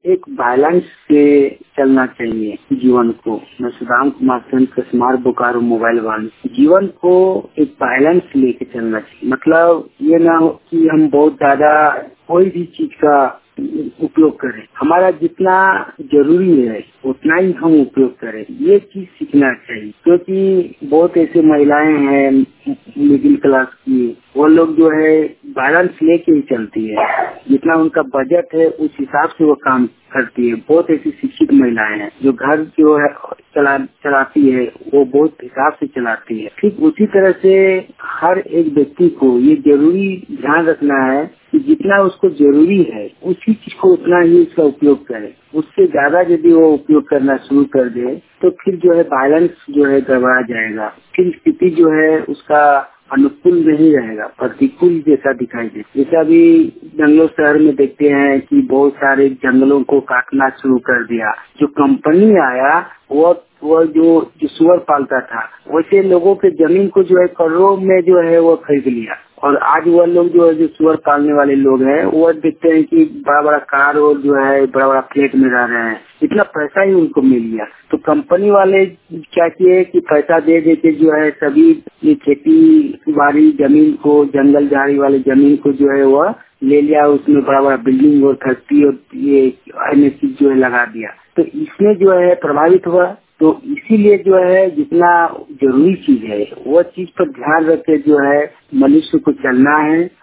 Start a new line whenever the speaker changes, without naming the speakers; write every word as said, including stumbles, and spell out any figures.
एक बैलेंस से चलना चाहिए जीवन को। मैं Sudam Kumar Sen smart Bokaro mobile one. जीवन को एक बैलेंस लेके चलना चाहिए। मतलब ये ना हो कि हम बहुत ज्यादा कोई भी चीज का उपयोग करें। हमारा जितना जरूरी है उतना ही हम उपयोग करें, ये चीज सीखना चाहिए। क्योंकि बहुत ऐसे महिलाएं हैं मिडिल क्लास की, वो लोग जो है बैलेंस लेके ही चलती है। जितना उनका बजट है उस हिसाब से वो काम करती है। बहुत ऐसी शिक्षित महिलाएं हैं जो घर जो है चला चलाती है, वो बहुत हिसाब से चलाती है। ठीक उसी तरह से हर एक व्यक्ति को ये जरूरी ध्यान रखना है कि जितना उसको जरूरी है उसी चीज को उतना ही उसका उपयोग करे। उससे ज्यादा यदि वो उपयोग करना शुरू कर दे तो फिर जो है बैलेंस जो है गड़बड़ा जाएगा। फिर स्थिति जो है उसका अनुकूल नहीं रहेगा, प्रतिकूल जैसा दिखाई दे। जैसा अभी जंगलों शहर में देखते हैं कि बहुत सारे जंगलों को काटना शुरू कर दिया। जो कंपनी आया वो वो जो जो सुअर पालता था, वैसे लोगों के जमीन को जो है करोड़ों में जो है वो खरीद लिया। और आज वह लोग जो है जो सुअर पालने वाले लोग हैं वो देखते हैं कि बड़ा बड़ा कार और जो है बड़ा बड़ा फ्लैट में रह रहे हैं। इतना पैसा ही उनको मिल गया। तो कंपनी वाले क्या किए कि पैसा दे देके जो है सभी ये खेती बाड़ी जमीन को, जंगल झाड़ी वाले जमीन को जो है वह ले लिया। उसमें बड़ा बड़ा बिल्डिंग और फैक्ट्री और ये अन्य चीज जो है लगा दिया। तो इसमें जो है प्रभावित हुआ। तो इसीलिए जो है जितना जरूरी चीज है वो चीज पर ध्यान रख के जो है मनुष्य को चलना है